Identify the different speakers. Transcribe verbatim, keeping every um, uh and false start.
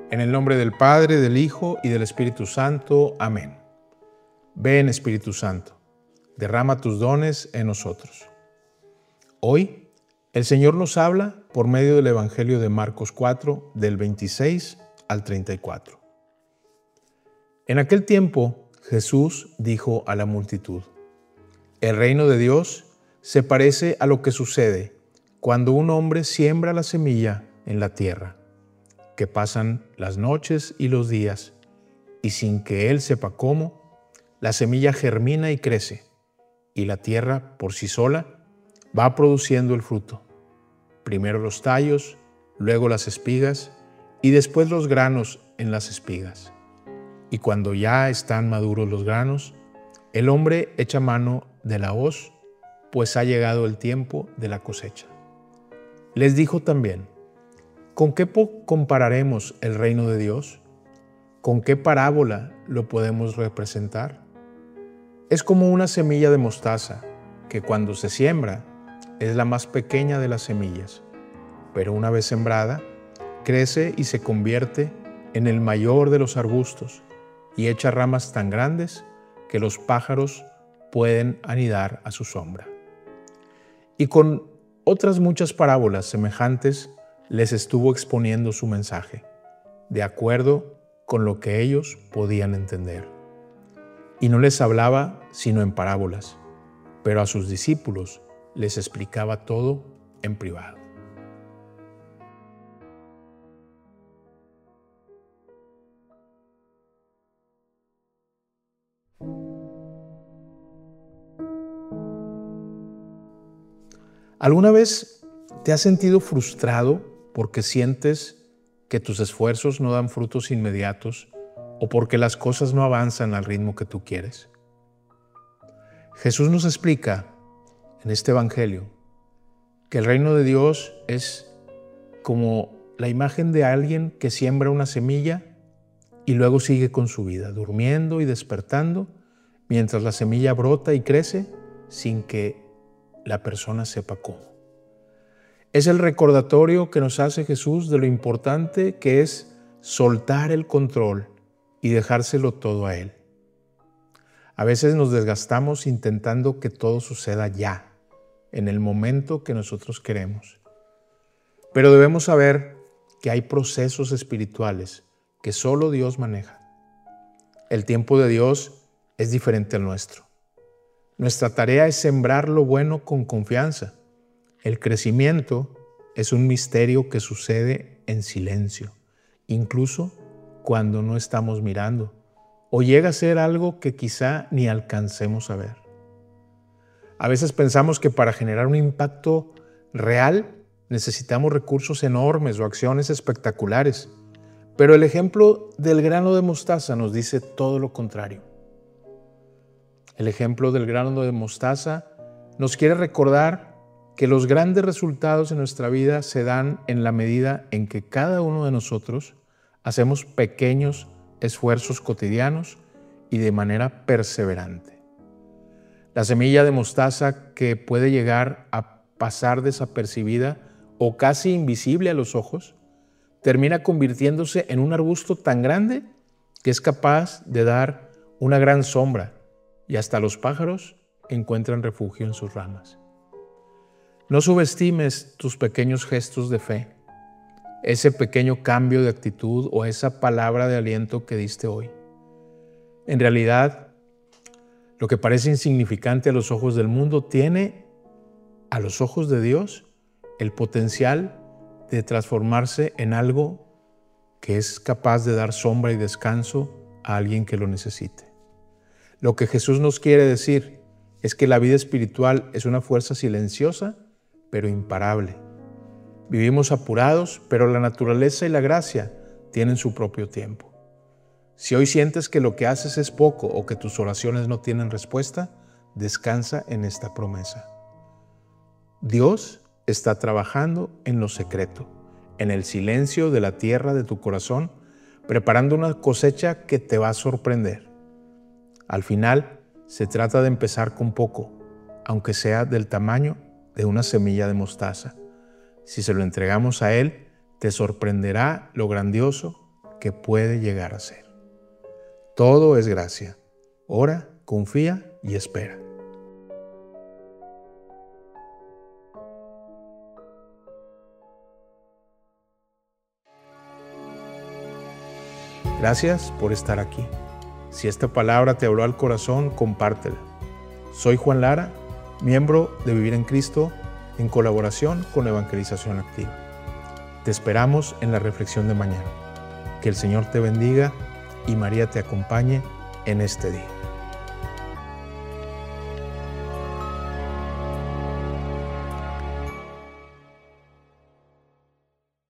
Speaker 1: En el nombre del Padre, del Hijo y del Espíritu Santo. Amén. Ven, Espíritu Santo, derrama tus dones en nosotros. Hoy, el Señor nos habla por medio del Evangelio de Marcos cuatro, del veintiséis al treinta y cuatro. En aquel tiempo, Jesús dijo a la multitud: El reino de Dios se parece a lo que sucede cuando un hombre siembra la semilla en la tierra, que pasan las noches y los días, y sin que él sepa cómo, la semilla germina y crece, y la tierra por sí sola va produciendo el fruto. Primero los tallos, luego las espigas, y después los granos en las espigas. Y cuando ya están maduros los granos, el hombre echa mano de la hoz, pues ha llegado el tiempo de la cosecha. Les dijo también: ¿Con qué compararemos el reino de Dios? ¿Con qué parábola lo podemos representar? Es como una semilla de mostaza, que cuando se siembra es la más pequeña de las semillas, pero una vez sembrada, crece y se convierte en el mayor de los arbustos y echa ramas tan grandes que los pájaros pueden anidar a su sombra. Y con otras muchas parábolas semejantes les estuvo exponiendo su mensaje, de acuerdo con lo que ellos podían entender. Y no les hablaba sino en parábolas, pero a sus discípulos les explicaba todo en privado. ¿Alguna vez te has sentido frustrado porque sientes que tus esfuerzos no dan frutos inmediatos o porque las cosas no avanzan al ritmo que tú quieres? Jesús nos explica en este Evangelio que el reino de Dios es como la imagen de alguien que siembra una semilla y luego sigue con su vida, durmiendo y despertando, mientras la semilla brota y crece sin que la persona sepa cómo. Es el recordatorio que nos hace Jesús de lo importante que es soltar el control y dejárselo todo a Él. A veces nos desgastamos intentando que todo suceda ya, en el momento que nosotros queremos. Pero debemos saber que hay procesos espirituales que solo Dios maneja. El tiempo de Dios es diferente al nuestro. Nuestra tarea es sembrar lo bueno con confianza. El crecimiento es un misterio que sucede en silencio, incluso cuando no estamos mirando, o llega a ser algo que quizá ni alcancemos a ver. A veces pensamos que para generar un impacto real necesitamos recursos enormes o acciones espectaculares, pero el ejemplo del grano de mostaza nos dice todo lo contrario. El ejemplo del grano de mostaza nos quiere recordar que los grandes resultados en nuestra vida se dan en la medida en que cada uno de nosotros hacemos pequeños esfuerzos cotidianos y de manera perseverante. La semilla de mostaza, que puede llegar a pasar desapercibida o casi invisible a los ojos, termina convirtiéndose en un arbusto tan grande que es capaz de dar una gran sombra, y hasta los pájaros encuentran refugio en sus ramas. No subestimes tus pequeños gestos de fe, ese pequeño cambio de actitud o esa palabra de aliento que diste hoy. En realidad, lo que parece insignificante a los ojos del mundo tiene, a los ojos de Dios, el potencial de transformarse en algo que es capaz de dar sombra y descanso a alguien que lo necesite. Lo que Jesús nos quiere decir es que la vida espiritual es una fuerza silenciosa, pero imparable. Vivimos apurados, pero la naturaleza y la gracia tienen su propio tiempo. Si hoy sientes que lo que haces es poco o que tus oraciones no tienen respuesta, descansa en esta promesa. Dios está trabajando en lo secreto, en el silencio de la tierra de tu corazón, preparando una cosecha que te va a sorprender. Al final, se trata de empezar con poco, aunque sea del tamaño de una semilla de mostaza. Si se lo entregamos a Él, te sorprenderá lo grandioso que puede llegar a ser. Todo es gracia. Ora, confía y espera. Gracias por estar aquí. Si esta palabra te habló al corazón, compártela. Soy Juan Lara, miembro de Vivir en Cristo, en colaboración con Evangelización Activa. Te esperamos en la reflexión de mañana. Que el Señor te bendiga y María te acompañe en este día.